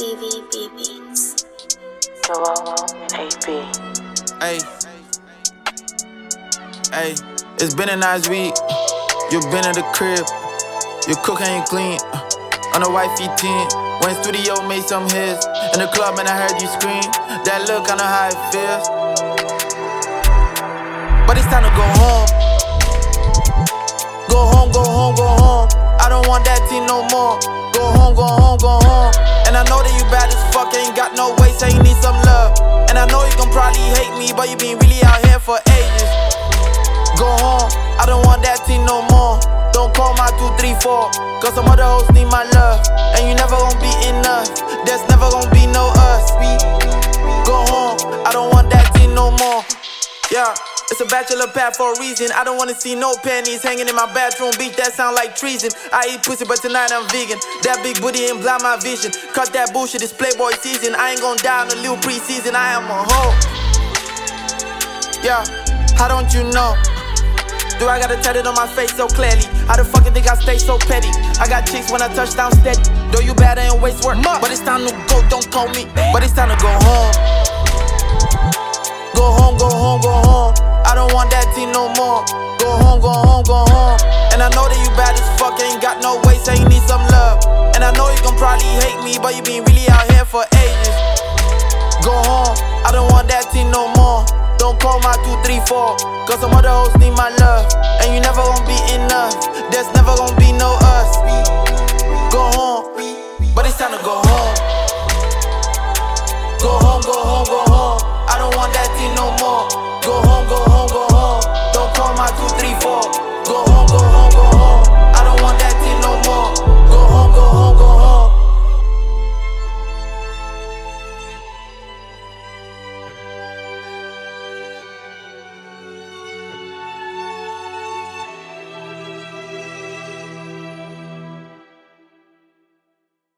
DVB Beats. Joel and AB. Hey, hey, it's been a nice week. You been at the crib, you cook and you clean. On the wifey team, went studio, made some hits. In the club and I heard you scream. That look, I know how it feels. But it's time to go home. Go home, go home, go home. I don't want that team no more. Go home, go home, go home. And I know that you bad as fuck, ain't got no waist, so you need some love. And I know you gon' probably hate me, but you been really out here for ages. Go home, I don't want that team no more. Don't call my 234, cause some other hoes need my love. And you never gon' be enough, there's never gon' be no us. Go home, I don't want that team no more. Yeah, it's a bachelor pad for a reason. I don't wanna see no panties hanging in my bathroom. Beat that sound like treason. I eat pussy, but tonight I'm vegan. That big booty ain't blind my vision. Cut that bullshit, it's Playboy season. I ain't gon' die on a little preseason. I am a hoe. Yeah, how don't you know? Do I gotta tell it on my face so clearly? How the fuck you think I stay so petty? I got chicks when I touch down steady. Though you bad, I ain't waste work. But it's time to go, don't call me. But it's time to go home. Go home, go home, go home. I don't want that team no more. Go home, go home, go home. And I know that you bad as fuck, ain't got no waist, so you need some love. And I know you gon' probably hate me, but you been really out here for ages. Go home, I don't want that team no more. Don't call my 234, cause some other hoes need my love. And you never gon' be enough,